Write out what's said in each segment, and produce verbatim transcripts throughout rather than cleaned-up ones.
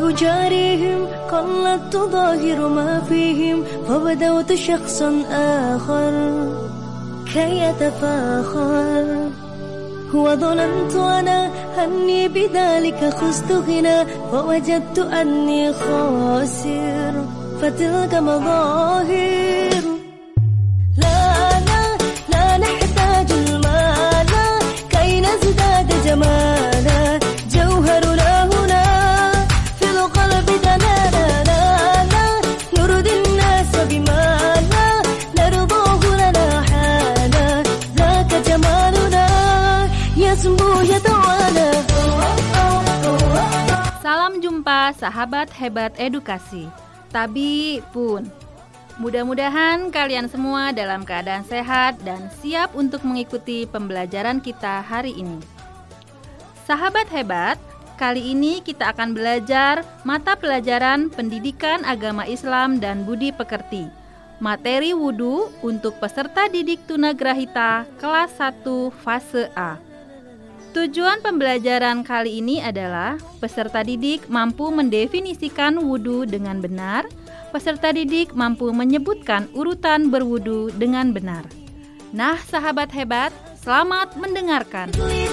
أجاريهم قلدت ظاهر ما فيهم فبدوت شخصا آخر كي يتفاخر وظننت أنا أني بذلك خزت غنى فوجدت أني خاسر فتلك مظاهر لا لا لا نحتاج المال كي نزداد جمالا جوهرنا هنا في القلب دلالا لا لا نرضي الناس بما لا نرضاه لنا حالا ذاك جمالنا يسمو يتعالى. Salam jumpa sahabat hebat edukasi. Tabi pun. Mudah-mudahan kalian semua dalam keadaan sehat dan siap untuk mengikuti pembelajaran kita hari ini. Sahabat hebat, kali ini kita akan belajar mata pelajaran Pendidikan Agama Islam dan Budi Pekerti. Materi wudhu untuk peserta didik tunagrahita kelas satu fase A. Tujuan pembelajaran kali ini adalah peserta didik mampu mendefinisikan wudhu dengan benar, peserta didik mampu menyebutkan urutan berwudhu dengan benar. Nah, sahabat hebat, selamat mendengarkan.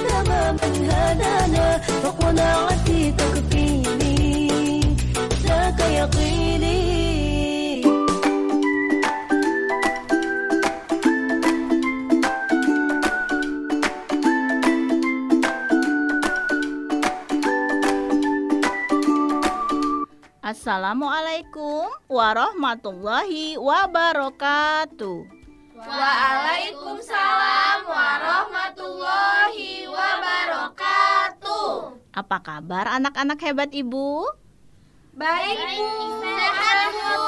Assalamualaikum warahmatullahi wabarakatuh. Waalaikumsalam warahmatullahi wabarakatuh. Apa kabar anak-anak hebat Ibu? Baik, Bu. Sehat, Bu.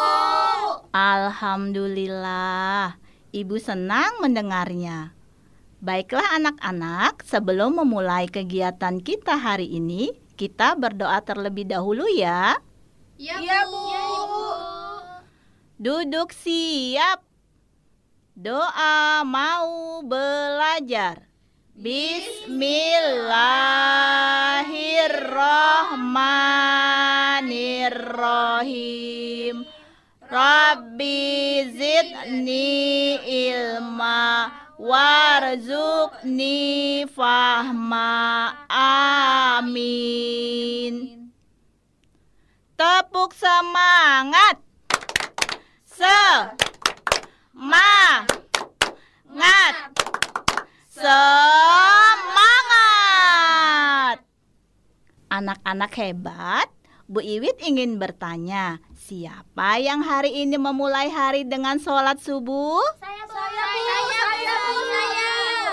Alhamdulillah, Ibu senang mendengarnya. Baiklah anak-anak, sebelum memulai kegiatan kita hari ini, kita berdoa terlebih dahulu ya. Ya, Bu. Ya, Bu. Duduk siap. Doa mau belajar. Bismillahirrahmanirrahim. Rabbi zidni ilma warzuqni fahma. Amin. Tepuk semangat. Semangat. Semangat. Anak-anak hebat, Bu Iwit ingin bertanya, siapa yang hari ini memulai hari dengan sholat subuh? Saya, Bu. Saya, Bu. Saya, Bu. Saya.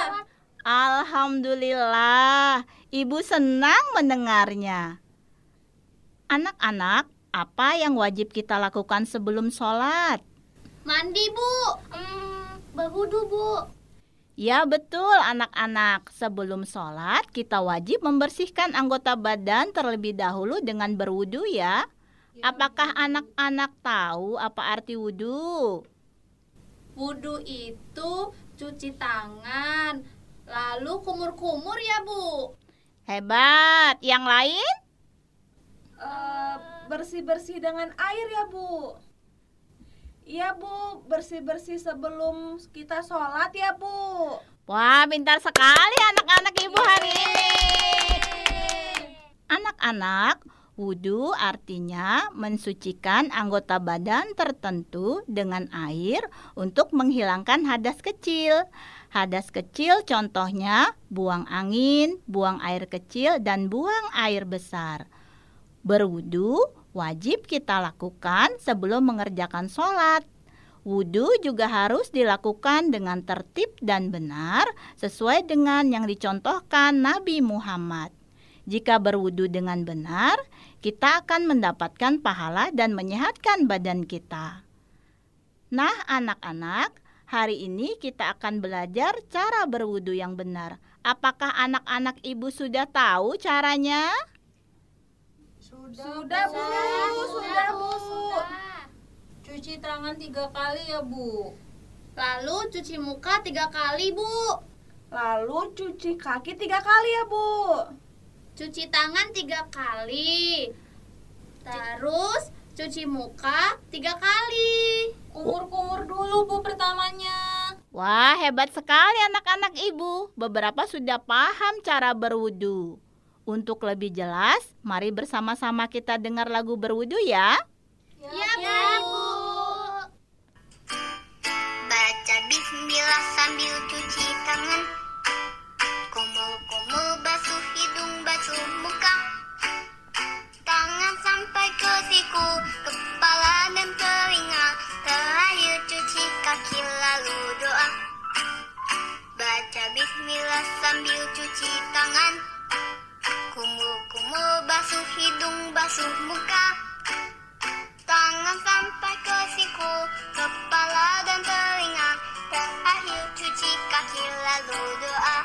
Alhamdulillah, Ibu senang mendengarnya. Anak-anak, apa yang wajib kita lakukan sebelum sholat? Mandi, Bu. Hmm, berwudu, Bu. Ya betul anak-anak, sebelum sholat kita wajib membersihkan anggota badan terlebih dahulu dengan berwudu ya. Apakah anak-anak tahu apa arti wudu? Wudu itu cuci tangan, lalu kumur-kumur ya, Bu. Hebat, yang lain? Uh, bersih-bersih dengan air ya, Bu. Iya, Bu, bersih-bersih sebelum kita sholat ya, Bu. Wah, pintar sekali anak-anak Ibu hari ini. Anak-anak, wudu artinya mensucikan anggota badan tertentu dengan air untuk menghilangkan hadas kecil. Hadas kecil contohnya buang angin, buang air kecil, dan buang air besar. Berwudu wajib kita lakukan sebelum mengerjakan sholat. Wudu juga harus dilakukan dengan tertib dan benar sesuai dengan yang dicontohkan Nabi Muhammad. Jika berwudu dengan benar, kita akan mendapatkan pahala dan menyehatkan badan kita. Nah anak-anak, hari ini kita akan belajar cara berwudu yang benar. Apakah anak-anak Ibu sudah tahu caranya? Sudah, sudah Bu, sudah Bu. Cuci tangan tiga kali ya, Bu. Lalu cuci muka tiga kali, Bu. Lalu cuci kaki tiga kali ya, Bu. Cuci tangan tiga kali. Terus cuci muka tiga kali. Kumur-kumur dulu Bu pertamanya. Wah, hebat sekali anak-anak ibu. Beberapa sudah paham cara berwudu. Untuk lebih jelas, mari bersama-sama kita dengar lagu berwudu ya. Ya, Bu. Baca bismillah sambil cuci tangan. Kumur-kumur basuh hidung, basuh muka. Tangan sampai ke siku, kepala dan telinga. Terakhir cuci kaki lalu doa. Baca bismillah sambil cuci tangan. Kumur-kumur basuh hidung, basuh muka. Tangan sampai ke siku, kepala dan telinga. Terakhir cuci kaki lalu doa.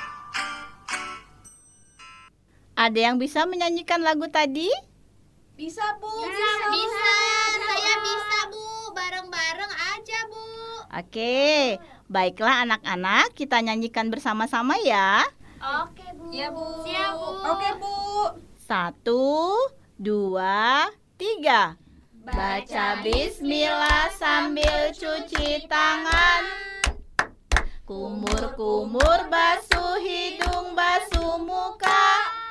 Ada yang bisa menyanyikan lagu tadi? Bisa Bu. Bisa, bisa. Saya bisa, Bu. Bareng-bareng aja, Bu. Oke, baiklah anak-anak, kita nyanyikan bersama-sama ya. Oke, Bu. Iya Bu. Siap, Bu. Oke Bu. Satu, dua, tiga. Baca bismillah sambil cuci tangan. Kumur-kumur basuh hidung, basuh muka.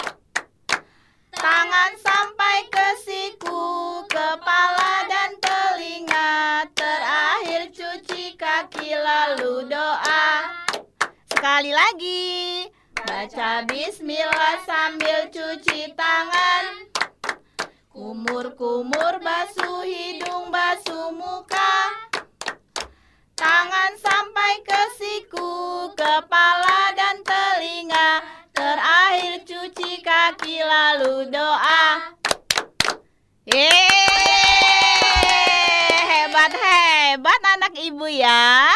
Tangan sampai ke siku, kepala dan telinga. Terakhir cuci kaki lalu doa. Sekali lagi. Baca bismillah sambil cuci tangan. Kumur-kumur basuh hidung, basuh muka. Tangan sampai ke siku, kepala dan telinga. Terakhir cuci kaki lalu doa. Yeay, hebat-hebat anak ibu ya.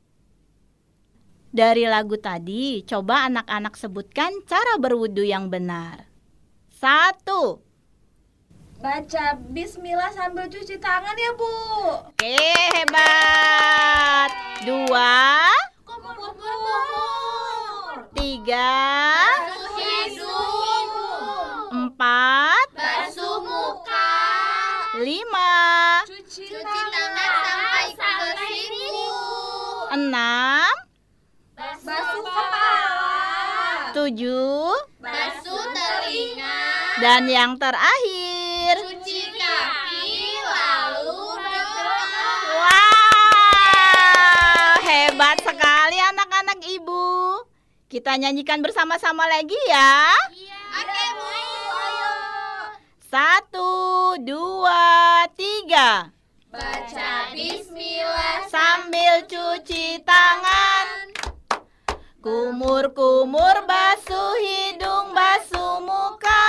Dari lagu tadi, coba anak-anak sebutkan cara berwudu yang benar. Satu. Baca bismillah sambil cuci tangan ya Bu. Oke, hebat. Dua. Kumur-kumur. Tiga. Basuh hidung. Empat. Basuh muka. Lima. Cuci, Cuci tangan sampai ke siku. Enam. Basuh kepala. Tujuh. Basuh telinga. Dan yang terakhir. Cuci kaki lalu berdoa. Wow, hebat sekali anak-anak ibu. Kita nyanyikan bersama-sama lagi ya. Oke, Bu. Ayo. Satu, dua, tiga. Baca bismillah Sambil cuci tangan. Kumur-kumur basuh hidung, basuh muka.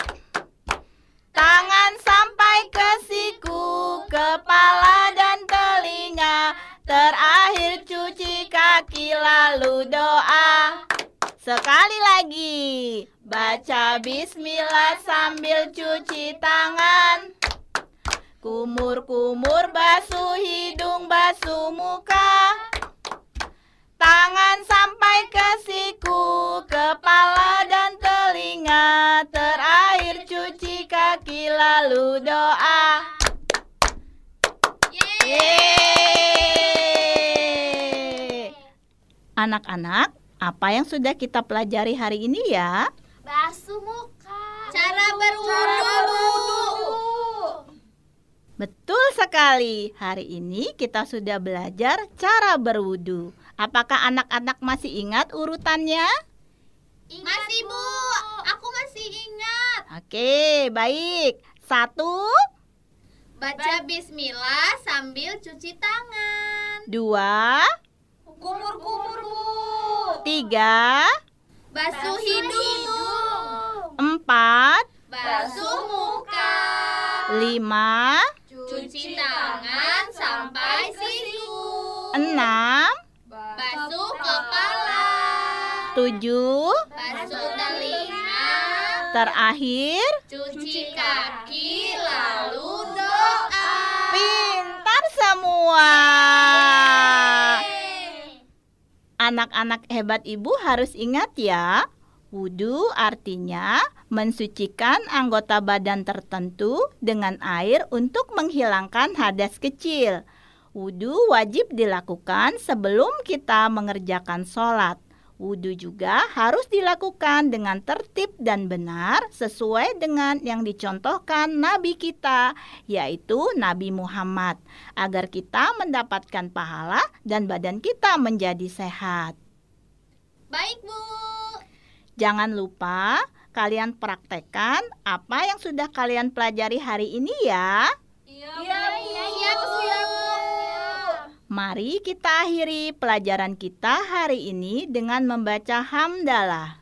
Tangan sampai ke siku, kepala dan telinga. Terakhir cuci kaki lalu doa. Sekali lagi. Baca bismillah sambil cuci tangan. Kumur-kumur basuh hidung, basuh muka. Tangan sampai ke siku, kepala dan telinga. Terakhir cuci kaki lalu doa. Yeay. Anak-anak, apa yang sudah kita pelajari hari ini ya? basuh muka. Cara berwudu. Betul sekali. Hari ini kita sudah belajar cara berwudu. Apakah anak-anak masih ingat urutannya? Masih, Bu. Aku masih ingat. Oke, baik. Satu, Baca bismillah sambil cuci tangan. dua, Kumur-kumur Bu. tiga, Basuh hidung. empat, Basuh muka. lima, Cuci tangan sampai siku. enam, Basuh kepala. tujuh, Basuh telinga. terakhir. Cuci kaki lalu doa. Pintar semua. Anak-anak hebat ibu harus ingat ya, Wudu artinya mensucikan anggota badan tertentu dengan air untuk menghilangkan hadas kecil. Wudu wajib dilakukan sebelum kita mengerjakan sholat. Wudu juga harus dilakukan dengan tertib dan benar sesuai dengan yang dicontohkan Nabi kita, yaitu Nabi Muhammad, agar kita mendapatkan pahala dan badan kita menjadi sehat. Baik, Bu. Jangan lupa kalian praktekkan apa yang sudah kalian pelajari hari ini ya. Iya, iya, iya, iya, Bu. Mari kita akhiri pelajaran kita hari ini dengan membaca hamdalah.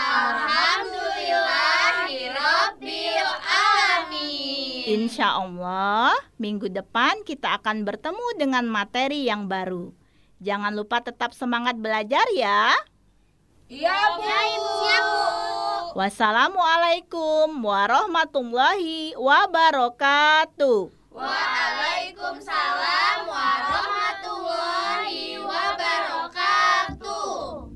Alhamdulillahirabbil alamin. Insya Allah minggu depan kita akan bertemu dengan materi yang baru. Jangan lupa tetap semangat belajar ya. Iya, Bu. Siap, Bu. Wassalamualaikum warahmatullahi wabarakatuh. Waalaikumsalam warahmatullahi wabarakatuh.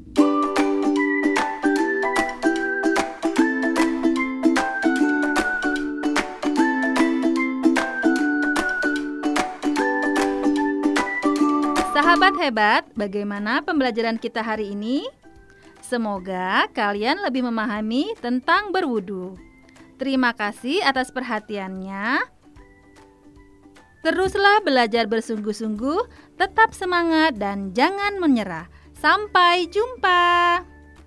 Sahabat hebat, bagaimana pembelajaran kita hari ini? Semoga kalian lebih memahami tentang berwudu. Terima kasih atas perhatiannya. Teruslah belajar bersungguh-sungguh, tetap semangat dan jangan menyerah. Sampai jumpa.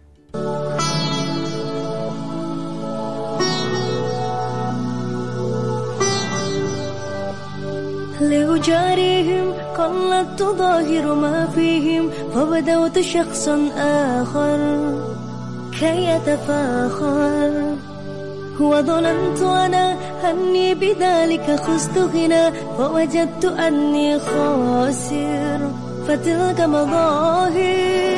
لأجاريهم قلت تظاهر ما فيهم فبدوت شخصا آخر كي يتفاخر وظننت أنا أني بذلك خزت غنى فوجدت أني خاسر فتلك مظاهر